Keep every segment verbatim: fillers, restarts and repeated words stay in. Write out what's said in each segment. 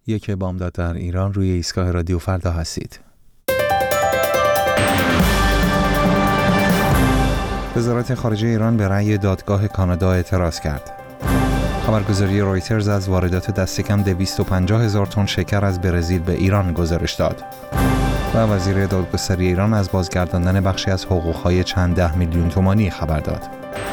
یک بامداد در ایران، روی ایستگاه رادیو فردا هستید. وزارت خارجه ایران به رأی دادگاه کانادا اعتراض کرد. خبرگزاری رویترز از واردات دست کم دویست و پنجاه هزار تن شکر از برزیل به ایران گزارش داد. و وزیر دادگستری ایران از بازگرداندن بخشی از حقوق‌های چند ده میلیون تومانی خبر داد.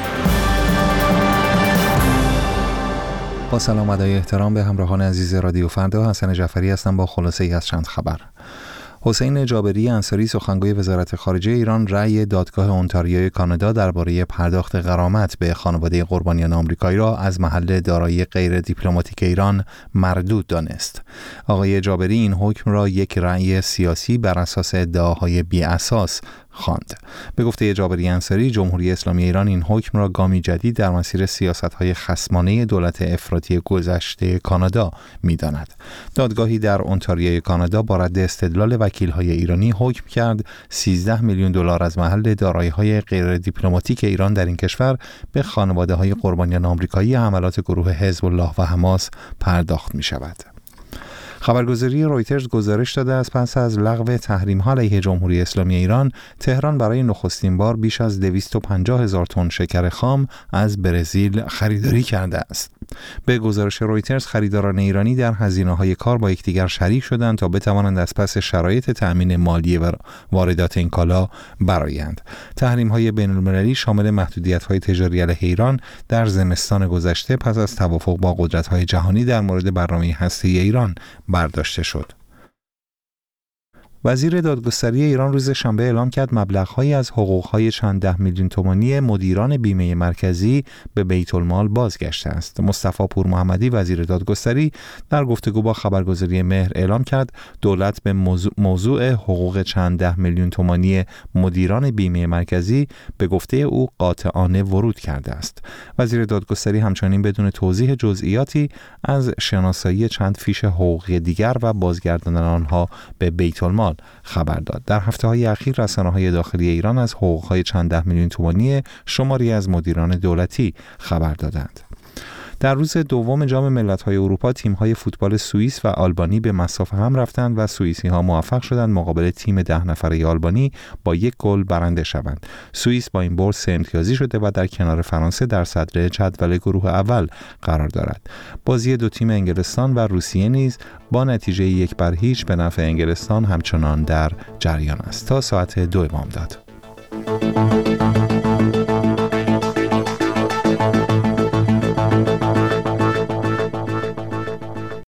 با سلام و ادای احترام به همراهان عزیز رادیو فردا، حسن جعفری هستم با خلاصه ای از چند خبر. حسین جابری انصاری سخنگوی وزارت خارجه ایران رأی دادگاه اونتاریوی کانادا درباره پرداخت غرامت به خانواده قربانیان آمریکایی را از محل دارایی غیر دیپلماتیک ایران مردود دانست. آقای جابری این حکم را یک رأی سیاسی بر اساس ادعاهای بی اساس خواند. به گفته جابری انصاری، جمهوری اسلامی ایران این حکم را گامی جدید در مسیر سیاست‌های خصمانه دولت افراطی گذشته کانادا می‌داند. دادگاهی در اونتاریوی کانادا با رد استدلال وکیل‌های ایرانی حکم کرد سیزده میلیون دلار از محل دارایی‌های غیر دیپلماتیک ایران در این کشور به خانواده‌های قربانیان آمریکایی حملات گروه حزب الله و حماس پرداخت می‌شود. خبرگزاری رویترز گزارش داده از پس از لغو تحریم‌ها علیه جمهوری اسلامی ایران، تهران برای نخستین بار بیش از دویست و پنجاه هزار تن شکر خام از برزیل خریداری کرده است. به گزارش رویترز، خریداران ایرانی در هزینه‌های کار با یکدیگر شریک شدند تا بتوانند از پس شرایط تأمین مالی و واردات این کالا برآیند. تحریم‌های بین‌المللی شامل محدودیت‌های تجاری علیه ایران در زمستان گذشته پس از توافق با قدرت‌های جهانی در مورد برنامه هسته‌ای ایران برداشته شد. وزیر دادگستری ایران روز شنبه اعلام کرد مبلغ‌هایی از حقوق‌های چند ده میلیون تومانی مدیران بیمه مرکزی به بیت المال بازگشته است. مصطفی پور محمدی وزیر دادگستری در گفتگو با خبرگزاری مهر اعلام کرد دولت به موضوع, موضوع حقوق چند ده میلیون تومانی مدیران بیمه مرکزی به گفته او قاطعانه ورود کرده است. وزیر دادگستری همچنین بدون توضیح جزئیاتی از شناسایی چند فیش حقوقی دیگر و بازگرداندن آنها به بیت المال خبر داد. در هفته‌های اخیر رسانه‌های داخلی ایران از حقوق‌های چند ده میلیون تومانی شماری از مدیران دولتی خبر دادند. در روز دوم جام ملت‌های اروپا، تیم‌های فوتبال سوئیس و آلبانی به مصاف هم رفتند و سوئیسی‌ها موفق شدند مقابل تیم ده نفره آلبانی با یک گل برنده شوند. سوئیس با این برد سه امتیازی شده و در کنار فرانسه در صدر جدول گروه اول قرار دارد. بازی دو تیم انگلستان و روسیه نیز با نتیجه یک بر هیچ به نفع انگلستان همچنان در جریان است. تا ساعت دو بامداد.